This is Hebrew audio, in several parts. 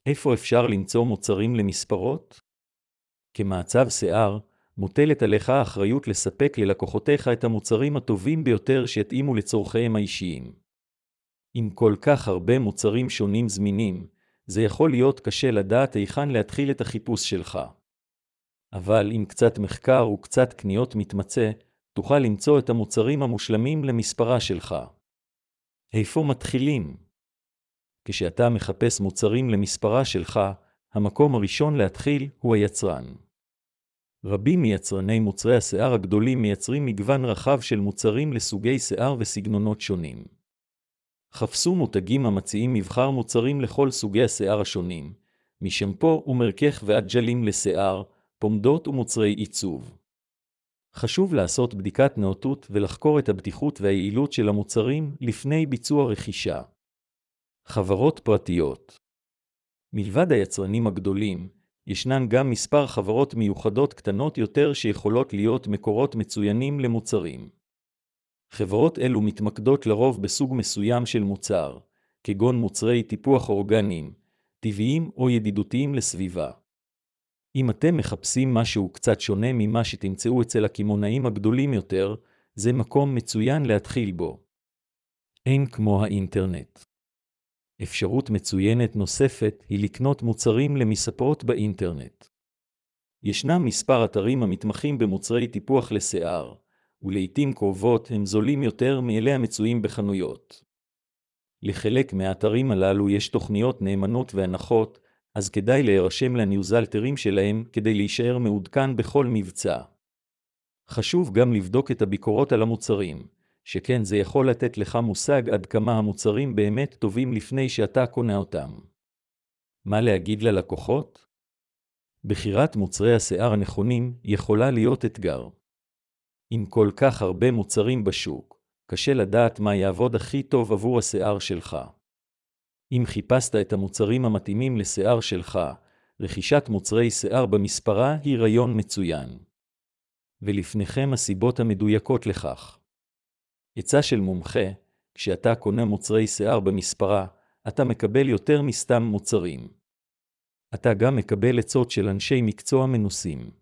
איפה אפשר למצוא מוצרים למספרות? כמעצב שיער, מוטלת עליך האחריות לספק ללקוחותיך את המוצרים הטובים ביותר שיתאימו לצורכיהם האישיים. עם כל כך הרבה מוצרים שונים זמינים, זה יכול להיות קשה לדעת היכן להתחיל את החיפוש שלך. אבל עם קצת מחקר וקצת קניות מתמצא, תוכל למצוא את המוצרים המושלמים למספרה שלך. איפה מתחילים? כשאתה מחפש מוצרים למספרה שלך, המקום הראשון להתחיל הוא היצרן. רבים מיצרני מוצרי השיער הגדולים מייצרים מגוון רחב של מוצרים לסוגי שיער וסגנונות שונים. חפשו מותגים המציעים מבחר מוצרים לכל סוגי השיער השונים, משמפו ומרכך ועד ג'לים לשיער, פומדות ומוצרי עיצוב. חשוב לעשות בדיקת נאותות ולחקור את הבטיחות והיעילות של המוצרים לפני ביצוע רכישה. חברות פרטיות. מלבד היצרנים הגדולים, ישנן גם מספר חברות מיוחדות קטנות יותר שיכולות להיות מקורות מצוינים למוצרים. חברות אלו מתמקדות לרוב בסוג מסוים של מוצר, כגון מוצרי טיפוח אורגניים, טבעיים או ידידותיים לסביבה. אם אתם מחפשים משהו קצת שונה ממה שתמצאו אצל הקמעונאים הגדולים יותר, זה מקום מצוין להתחיל בו. אין כמו האינטרנט. אפשרות מצוינת נוספת היא לקנות מוצרים למספרות באינטרנט. ישנם מספר אתרים המתמחים במוצרי טיפוח לשיער, ולעיתים קרובות הם זולים יותר מאלה המצויים בחנויות. לחלק מהאתרים הללו יש תוכניות נאמנות והנחות, אז כדאי להירשם לניוזלטרים שלהם כדי להישאר מעודכן בכל מבצע. חשוב גם לבדוק את הביקורות על המוצרים, שכן זה יכול לתת לך מושג עד כמה המוצרים באמת טובים לפני שאתה קונה אותם. מה להגיד ללקוחות? בחירת מוצרי השיער הנכונים יכולה להיות אתגר. עם כל כך הרבה מוצרים בשוק, קשה לדעת מה יעבוד הכי טוב עבור השיער שלך. אם חיפשת את המוצרים המתאימים לשיער שלך, רכישת מוצרי שיער במספרה היא רעיון מצוין. ולפניכם הסיבות המדויקות לכך. עצה של מומחה, כשאתה קונה מוצרי שיער במספרה, אתה מקבל יותר מסתם מוצרים. אתה גם מקבל עצות של אנשי מקצוע מנוסים.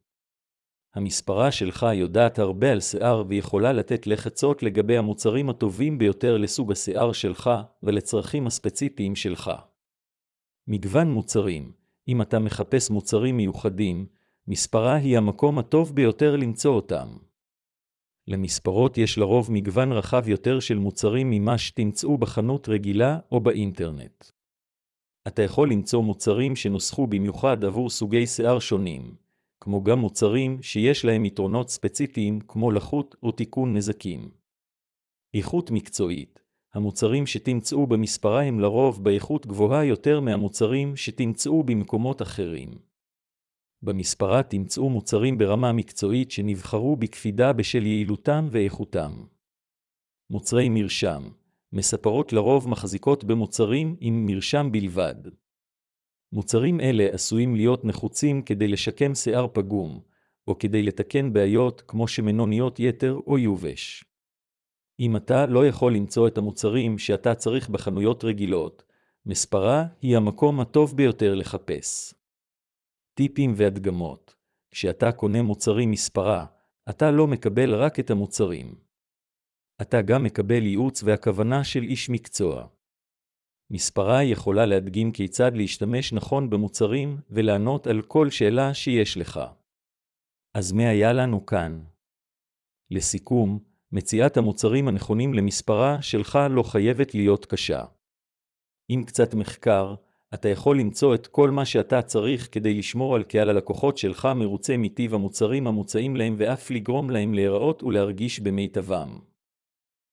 המספרה שלך יודעת הרבה על שיער ויכולה לתת לך עצות לגבי המוצרים הטובים ביותר לסוג השיער שלך ולצרכים הספציפיים שלך. מגוון מוצרים. אם אתה מחפש מוצרים מיוחדים, מספרה היא המקום הטוב ביותר למצוא אותם. למספרות יש לרוב מגוון רחב יותר של מוצרים ממה שתמצאו בחנות רגילה או באינטרנט. אתה יכול למצוא מוצרים שנוסחו במיוחד עבור סוגי שיער שונים, כמו גם מוצרים שיש להם יתרונות ספציפיים כמו לחות או תיקון נזקים. איכות מקצועית. המוצרים שתמצאו במספרה הם לרוב באיכות גבוהה יותר מהמוצרים שתמצאו במקומות אחרים. במספרה תמצאו מוצרים ברמה מקצועית שנבחרו בקפידה בשל יעילותם ואיכותם. מוצרי מרשם. מספרות לרוב מחזיקות במוצרים עם מרשם בלבד. מוצרים אלה עשויים להיות נחוצים כדי לשקם שיער פגום, או כדי לתקן בעיות כמו שמנוניות יתר או יובש. אם אתה לא יכול למצוא את המוצרים שאתה צריך בחנויות רגילות, מספרה היא המקום הטוב ביותר לחפש. טיפים והדגמות. כשאתה קונה מוצרים מספרה, אתה לא מקבל רק את המוצרים. אתה גם מקבל ייעוץ והכוונה של איש מקצוע. מספרה יכולה להדגים כיצד להשתמש נכון במוצרים ולענות על כל שאלה שיש לך. אז מה היה לנו כאן? לסיכום, מציאת המוצרים הנכונים למספרה שלך לא חייבת להיות קשה. עם קצת מחקר, אתה יכול למצוא את כל מה שאתה צריך כדי לשמור על קהל הלקוחות שלך מרוצה מטיב המוצרים המוצעים להם ואף לגרום להם להיראות ולהרגיש במיטבם.